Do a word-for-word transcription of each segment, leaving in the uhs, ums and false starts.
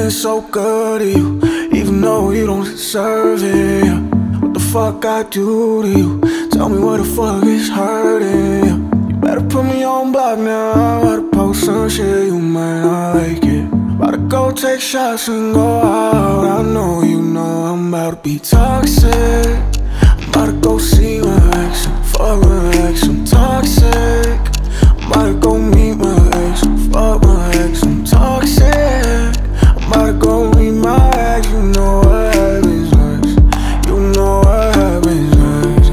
been so good to you, even though you don't deserve it. Yeah. What the fuck I do to you? Tell me what the fuck is hurting. Yeah. You better put me on block now. I'm about to post some shit, you might not like it. About to go take shots and go out. I know you know I'm about to be toxic. I'm about to go see my ex and fuck my ex. I'm toxic. I'm about to go meet my ex and fuck my ex. I'm toxic. I'm about to go meet my ex. You know what happens next. You know what happens next.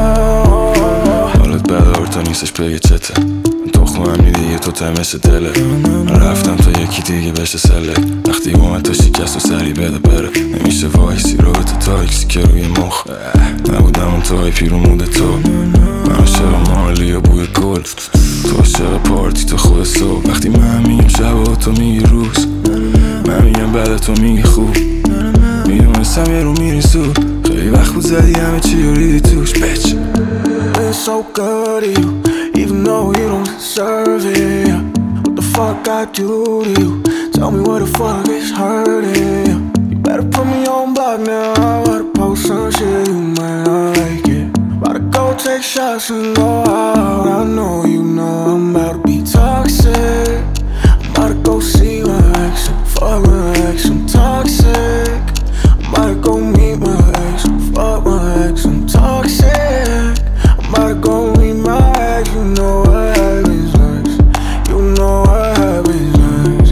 Yeah. حالت بد آرتا نیستش بگه چته. من تخمم میدی تو تمش دله. من رفتم تا یکی دیگه بشه سلک. وقتی اومد تا شکست و سری بده بره. نمیشه وایسی رابطه تاکسی که روی مخ. نبودم اون توی پیرمود تو. من عاشق مالی و بوی گل. تو عاشق پارتی تو خود صبح. وقتی من میگم شب و تو میگی روز. من میگم بعد تو میگی خوب. میدونستم یه رو میری سود. خیلی وقت بود زدی همه چی رو ریدی توش bitch. Been so good to you, even though you don't deserve it. Yeah. What the fuck I do to you? Tell me what the fuck is hurting. Yeah. You better put me on block now. I'm about to post some shit, you might not like it. About to go take shots and go out. I know you know I'm about to be toxic. I'm about to go see my ex and fuck my ex. I'm toxic. I'm about to go meet my ex and fuck my ex. I'm toxic. I'm about to go meet my ex. You know what happens next. You know what happens next.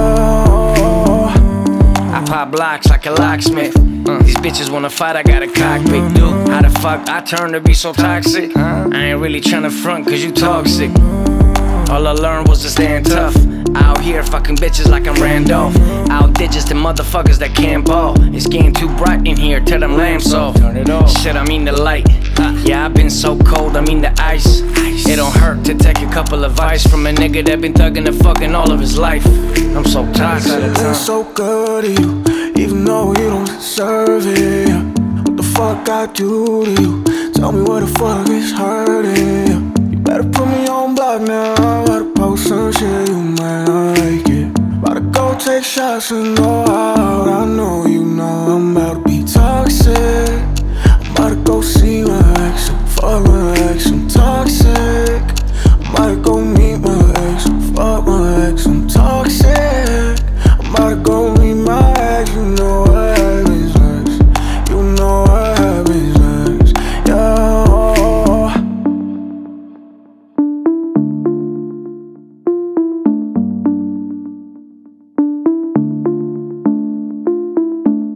Yeah. I pop blocks like a locksmith. Uh, these bitches wanna fight, I got a cockpit. Dude, how the fuck I turn to be so toxic? I ain't really tryna front cause you toxic. All I learned was to stand tough. Out here fucking bitches like I'm Randolph. Out digits the motherfuckers that can't ball. It's getting too bright in here, tell them lamps off. Turn it off. Shit, I mean the light. Yeah, I've been so cold, I mean the ice. It don't hurt to take a couple of advice from a nigga that been thugging and fucking all of his life. I'm so toxic. Been so good to you, even though you don't deserve it. Yeah. What the fuck I do to you? Tell me what the fuck is hurting. Yeah. You better put me on block now. I'm about to post some shit, you might not like it. About to go take shots and go out. I know you know I'm about to be toxic. I'm about to go see my ex and fuck my ex. I'm toxic. I'm about to go meet my